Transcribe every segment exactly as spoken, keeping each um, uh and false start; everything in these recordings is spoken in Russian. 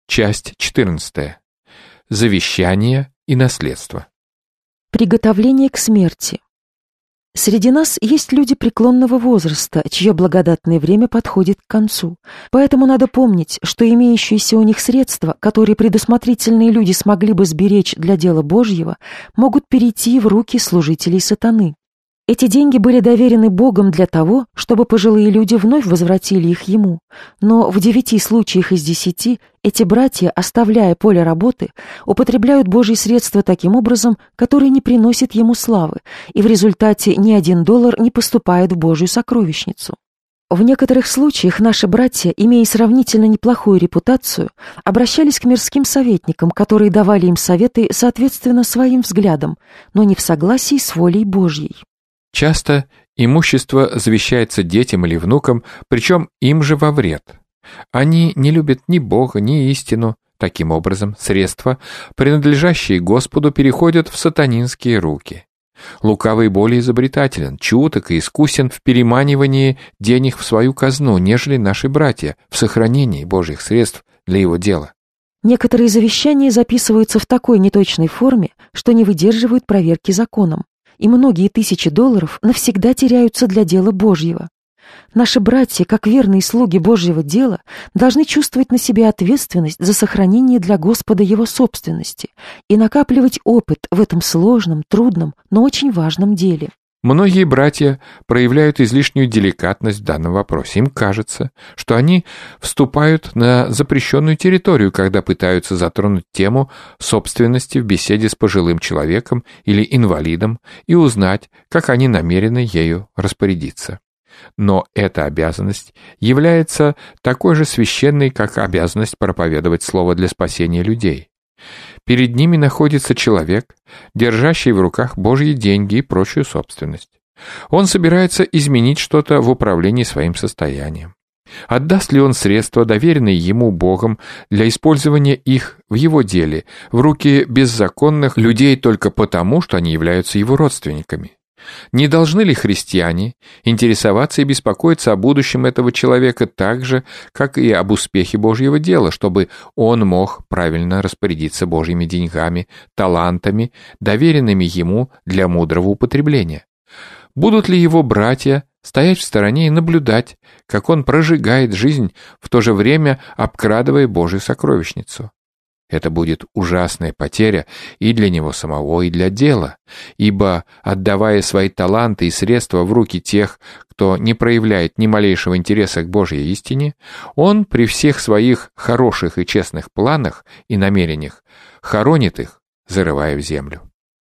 Часть четырнадцатая. Завещание и наследство. Приготовление к смерти. Среди нас есть люди преклонного возраста, чье благодатное время подходит к концу. Поэтому надо помнить, что имеющиеся у них средства, которые предусмотрительные люди смогли бы сберечь для дела Божьего, могут перейти в руки служителей сатаны. Эти деньги были доверены Богом для того, чтобы пожилые люди вновь возвратили их Ему. Но в девяти случаях из десяти эти братья, оставляя поле работы, употребляют Божьи средства таким образом, который не приносит Ему славы, и в результате ни один доллар не поступает в Божью сокровищницу. В некоторых случаях наши братья, имея сравнительно неплохую репутацию, обращались к мирским советникам, которые давали им советы соответственно своим взглядам, но не в согласии с волей Божьей. Часто имущество завещается детям или внукам, причем им же во вред. Они не любят ни Бога, ни истину. Таким образом, средства, принадлежащие Господу, переходят в сатанинские руки. Лукавый более изобретателен, чуток и искусен в переманивании денег в свою казну, нежели наши братья в сохранении Божьих средств для его дела. Некоторые завещания записываются в такой неточной форме, что не выдерживают проверки законом, и многие тысячи долларов навсегда теряются для дела Божьего. Наши братья, как верные слуги Божьего дела, должны чувствовать на себе ответственность за сохранение для Господа Его собственности и накапливать опыт в этом сложном, трудном, но очень важном деле. Многие братья проявляют излишнюю деликатность в данном вопросе. Им кажется, что они вступают на запрещенную территорию, когда пытаются затронуть тему собственности в беседе с пожилым человеком или инвалидом и узнать, как они намерены ею распорядиться. Но эта обязанность является такой же священной, как обязанность проповедовать слово для спасения людей. Перед ними находится человек, держащий в руках Божьи деньги и прочую собственность. Он собирается изменить что-то в управлении своим состоянием. Отдаст ли он средства, доверенные ему Богом, для использования их в его деле, в руки беззаконных людей только потому, что они являются его родственниками? Не должны ли христиане интересоваться и беспокоиться о будущем этого человека так же, как и об успехе Божьего дела, чтобы он мог правильно распорядиться Божьими деньгами, талантами, доверенными ему для мудрого употребления? Будут ли его братья стоять в стороне и наблюдать, как он прожигает жизнь, в то же время обкрадывая Божью сокровищницу? Это будет ужасная потеря и для него самого, и для дела, ибо, отдавая свои таланты и средства в руки тех, кто не проявляет ни малейшего интереса к Божьей истине, он при всех своих хороших и честных планах и намерениях хоронит их, зарывая в землю.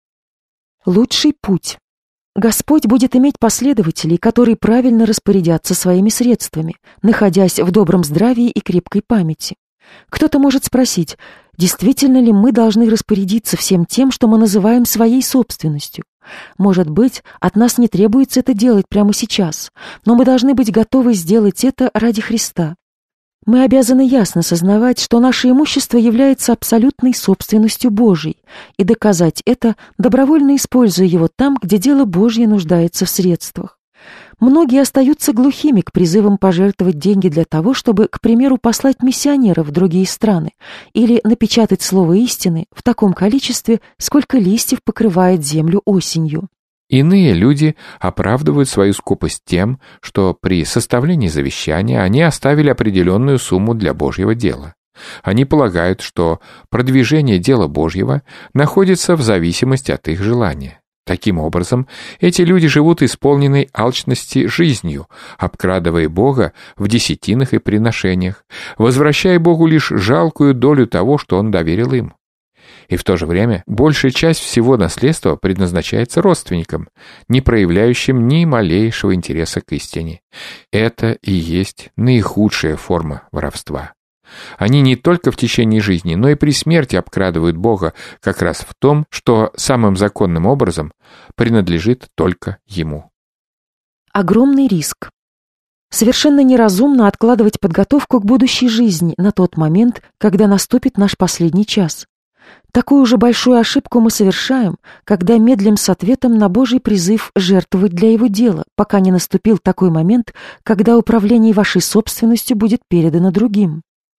Лучший путь. Господь будет иметь последователей, которые правильно распорядятся своими средствами, находясь в добром здравии и крепкой памяти. Кто-то может спросить, действительно ли мы должны распорядиться всем тем, что мы называем своей собственностью? Может быть, от нас не требуется это делать прямо сейчас, но мы должны быть готовы сделать это ради Христа. Мы обязаны ясно сознавать, что наше имущество является абсолютной собственностью Божьей, и доказать это, добровольно используя его там, где дело Божье нуждается в средствах. Многие остаются глухими к призывам пожертвовать деньги для того, чтобы, к примеру, послать миссионеров в другие страны или напечатать слово истины в таком количестве, сколько листьев покрывает землю осенью. Иные люди оправдывают свою скупость тем, что при составлении завещания они оставили определенную сумму для Божьего дела. Они полагают, что продвижение дела Божьего находится в зависимости от их желания. Таким образом, эти люди живут исполненной алчности жизнью, обкрадывая Бога в десятинах и приношениях, возвращая Богу лишь жалкую долю того, что Он доверил им. И в то же время большая часть всего наследства предназначается родственникам, не проявляющим ни малейшего интереса к истине. Это и есть наихудшая форма воровства. Они не только в течение жизни, но и при смерти обкрадывают Бога как раз в том, что самым законным образом принадлежит только Ему. Огромный риск. Совершенно неразумно откладывать подготовку к будущей жизни на тот момент, когда наступит наш последний час. Такую же большую ошибку мы совершаем, когда медлим с ответом на Божий призыв жертвовать для Его дела, пока не наступил такой момент, когда управление вашей собственностью будет передано другим.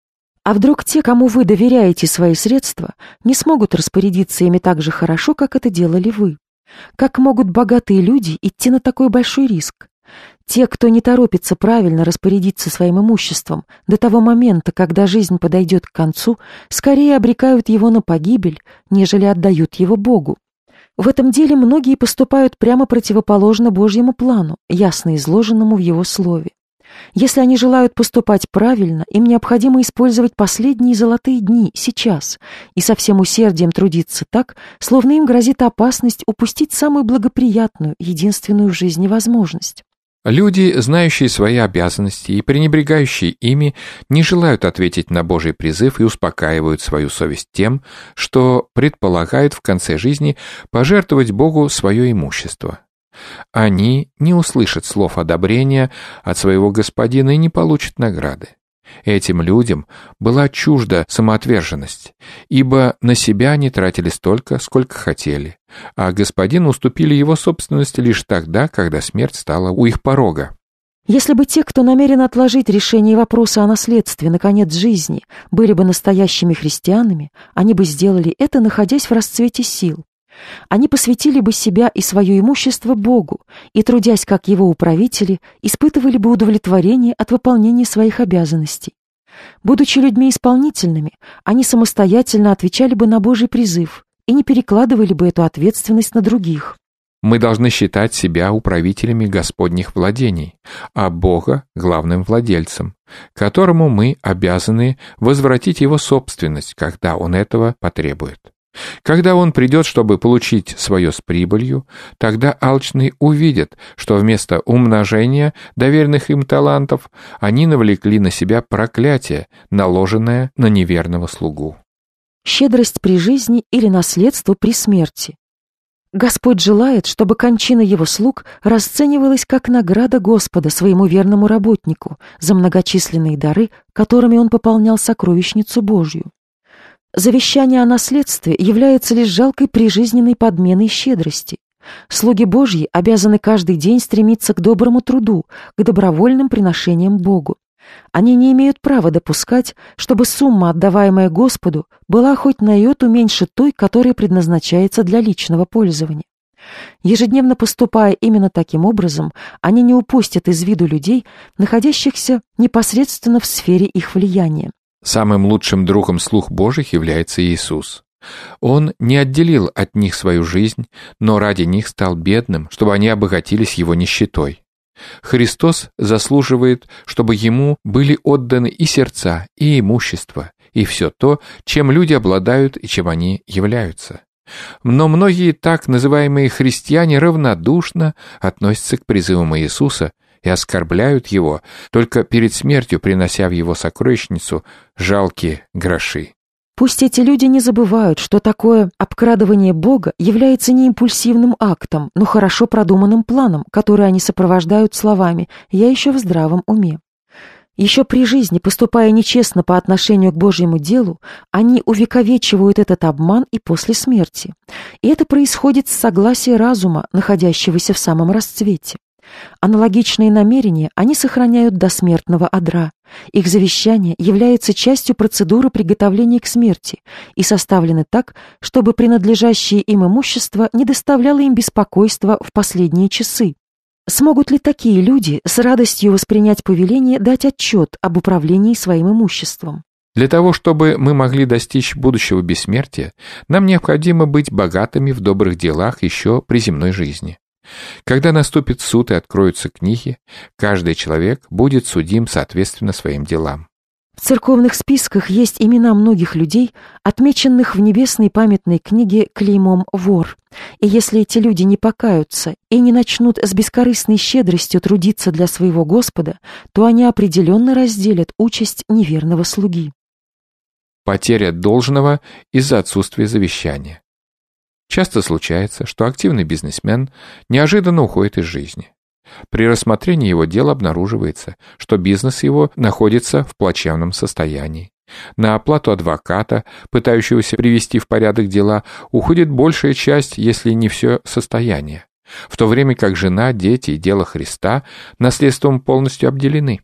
А вдруг те, кому вы доверяете свои средства, не смогут распорядиться ими так же хорошо, как это делали вы? Как могут богатые люди идти на такой большой риск? Те, кто не торопится правильно распорядиться своим имуществом до того момента, когда жизнь подойдет к концу, скорее обрекают его на погибель, нежели отдают его Богу. В этом деле многие поступают прямо противоположно Божьему плану, ясно изложенному в Его Слове. Если они желают поступать правильно, им необходимо использовать последние золотые дни, сейчас, и со всем усердием трудиться так, словно им грозит опасность упустить самую благоприятную, единственную в жизни возможность. Люди, знающие свои обязанности и пренебрегающие ими, не желают ответить на Божий призыв и успокаивают свою совесть тем, что предполагают в конце жизни пожертвовать Богу свое имущество. Они не услышат слов одобрения от своего господина и не получат награды. Этим людям была чужда самоотверженность, ибо на себя они тратили столько, сколько хотели, а господину уступили его собственность лишь тогда, когда смерть стала у их порога. Если бы те, кто намерен отложить решение вопроса о наследстве на конец жизни, были бы настоящими христианами, они бы сделали это, находясь в расцвете сил. Они посвятили бы себя и свое имущество Богу, и, трудясь как Его управители, испытывали бы удовлетворение от выполнения своих обязанностей. Будучи людьми исполнительными, они самостоятельно отвечали бы на Божий призыв и не перекладывали бы эту ответственность на других. Мы должны считать себя управителями Господних владений, а Бога — главным владельцем, которому мы обязаны возвратить Его собственность, когда Он этого потребует. Когда Он придет, чтобы получить свое с прибылью, тогда алчные увидят, что вместо умножения доверенных им талантов они навлекли на себя проклятие, наложенное на неверного слугу. Щедрость при жизни или наследство при смерти. Господь желает, чтобы кончина Его слуг расценивалась как награда Господа своему верному работнику за многочисленные дары, которыми он пополнял сокровищницу Божью. Завещание о наследстве является лишь жалкой прижизненной подменой щедрости. Слуги Божьи обязаны каждый день стремиться к доброму труду, к добровольным приношениям Богу. Они не имеют права допускать, чтобы сумма, отдаваемая Господу, была хоть на йоту меньше той, которая предназначается для личного пользования. Ежедневно поступая именно таким образом, они не упустят из виду людей, находящихся непосредственно в сфере их влияния. Самым лучшим другом слуг Божьих является Иисус. Он не отделил от них свою жизнь, но ради них стал бедным, чтобы они обогатились Его нищетой. Христос заслуживает, чтобы Ему были отданы и сердца, и имущество, и все то, чем люди обладают и чем они являются. Но многие так называемые христиане равнодушно относятся к призывам Иисуса и оскорбляют Его, только перед смертью принося в Его сокровищницу жалкие гроши. Пусть эти люди не забывают, что такое обкрадывание Бога является не импульсивным актом, но хорошо продуманным планом, который они сопровождают словами «я еще в здравом уме». Еще при жизни, поступая нечестно по отношению к Божьему делу, они увековечивают этот обман и после смерти. И это происходит с согласия разума, находящегося в самом расцвете. Аналогичные намерения они сохраняют до смертного одра. Их завещание является частью процедуры приготовления к смерти и составлено так, чтобы принадлежащее им имущество не доставляло им беспокойства в последние часы. Смогут ли такие люди с радостью воспринять повеление дать отчет об управлении своим имуществом? Для того, чтобы мы могли достичь будущего бессмертия, нам необходимо быть богатыми в добрых делах еще при земной жизни. Когда наступит суд и откроются книги, каждый человек будет судим соответственно своим делам. В церковных списках есть имена многих людей, отмеченных в небесной памятной книге клеймом «вор». И если эти люди не покаются и не начнут с бескорыстной щедростью трудиться для своего Господа, то они определенно разделят участь неверного слуги. Потеря должного из-за отсутствия завещания. Часто случается, что активный бизнесмен неожиданно уходит из жизни. При рассмотрении его дела обнаруживается, что бизнес его находится в плачевном состоянии. На оплату адвоката, пытающегося привести в порядок дела, уходит большая часть, если не все состояние, в то время как жена, дети и дело Христа наследством полностью обделены.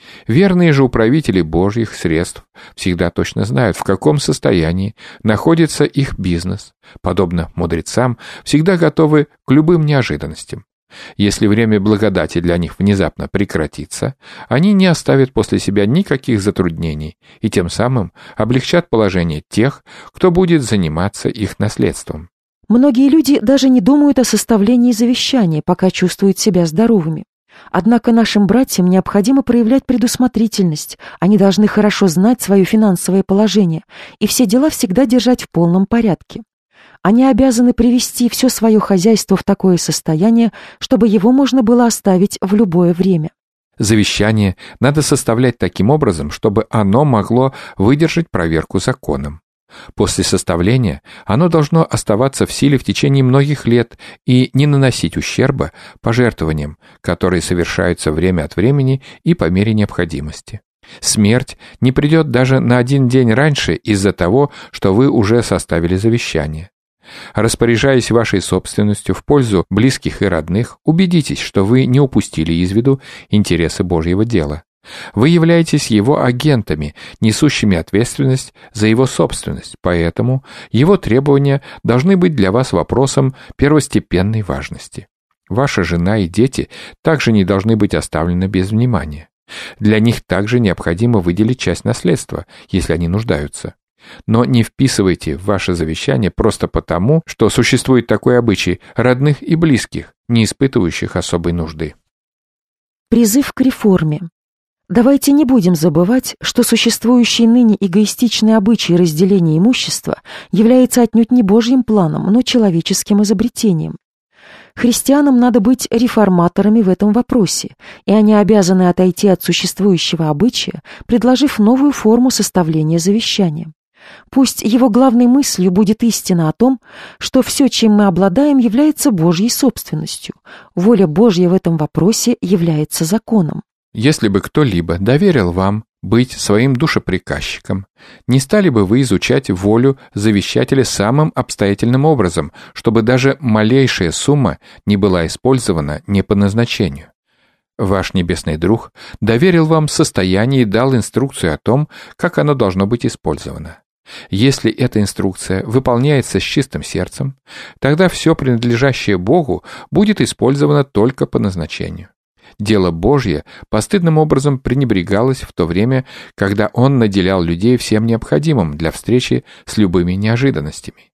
Верные же управители Божьих средств всегда точно знают, в каком состоянии находится их бизнес, подобно мудрецам, всегда готовы к любым неожиданностям. Если время благодати для них внезапно прекратится, они не оставят после себя никаких затруднений и тем самым облегчат положение тех, кто будет заниматься их наследством. Многие люди даже не думают о составлении завещания, пока чувствуют себя здоровыми. Однако нашим братьям необходимо проявлять предусмотрительность, они должны хорошо знать свое финансовое положение и все дела всегда держать в полном порядке. Они обязаны привести все свое хозяйство в такое состояние, чтобы его можно было оставить в любое время. Завещание надо составлять таким образом, чтобы оно могло выдержать проверку законом. После составления оно должно оставаться в силе в течение многих лет и не наносить ущерба пожертвованиям, которые совершаются время от времени и по мере необходимости. Смерть не придет даже на один день раньше из-за того, что вы уже составили завещание. Распоряжаясь вашей собственностью в пользу близких и родных, убедитесь, что вы не упустили из виду интересы Божьего дела. Вы являетесь его агентами, несущими ответственность за его собственность, поэтому его требования должны быть для вас вопросом первостепенной важности. Ваша жена и дети также не должны быть оставлены без внимания. Для них также необходимо выделить часть наследства, если они нуждаются. Но не вписывайте в ваше завещание просто потому, что существует такой обычай родных и близких, не испытывающих особой нужды. Призыв к реформе. Давайте не будем забывать, что существующий ныне эгоистичный обычай разделения имущества является отнюдь не Божьим планом, но человеческим изобретением. Христианам надо быть реформаторами в этом вопросе, и они обязаны отойти от существующего обычая, предложив новую форму составления завещания. Пусть его главной мыслью будет истина о том, что все, чем мы обладаем, является Божьей собственностью. Воля Божья в этом вопросе является законом. Если бы кто-либо доверил вам быть своим душеприказчиком, не стали бы вы изучать волю завещателя самым обстоятельным образом, чтобы даже малейшая сумма не была использована не по назначению. Ваш небесный друг доверил вам состояние и дал инструкцию о том, как оно должно быть использовано. Если эта инструкция выполняется с чистым сердцем, тогда все принадлежащее Богу будет использовано только по назначению. Дело Божье постыдным образом пренебрегалось в то время, когда Он наделял людей всем необходимым для встречи с любыми неожиданностями.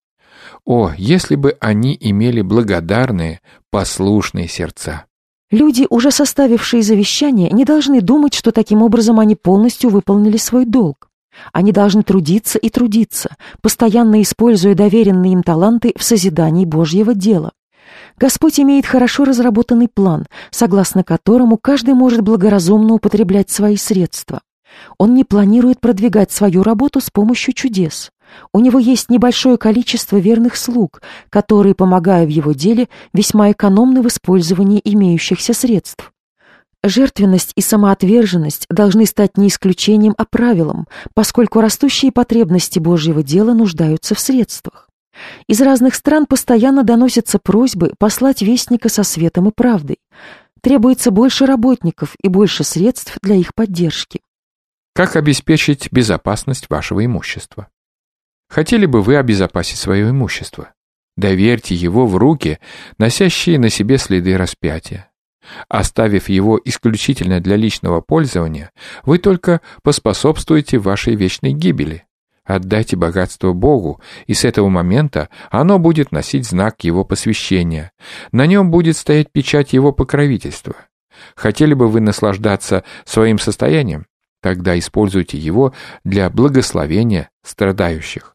О, если бы они имели благодарные, послушные сердца! Люди, уже составившие завещание, не должны думать, что таким образом они полностью выполнили свой долг. Они должны трудиться и трудиться, постоянно используя доверенные им таланты в созидании Божьего дела. Господь имеет хорошо разработанный план, согласно которому каждый может благоразумно употреблять свои средства. Он не планирует продвигать свою работу с помощью чудес. У него есть небольшое количество верных слуг, которые, помогая в его деле, весьма экономны в использовании имеющихся средств. Жертвенность и самоотверженность должны стать не исключением, а правилом, поскольку растущие потребности Божьего дела нуждаются в средствах. Из разных стран постоянно доносятся просьбы послать вестника со светом и правдой. Требуется больше работников и больше средств для их поддержки. Как обеспечить безопасность вашего имущества? Хотели бы вы обезопасить свое имущество? Доверьте его в руки, носящие на себе следы распятия. Оставив его исключительно для личного пользования, вы только поспособствуете вашей вечной гибели. Отдайте богатство Богу, и с этого момента оно будет носить знак Его посвящения. На нем будет стоять печать Его покровительства. Хотели бы вы наслаждаться своим состоянием? Тогда используйте его для благословения страдающих.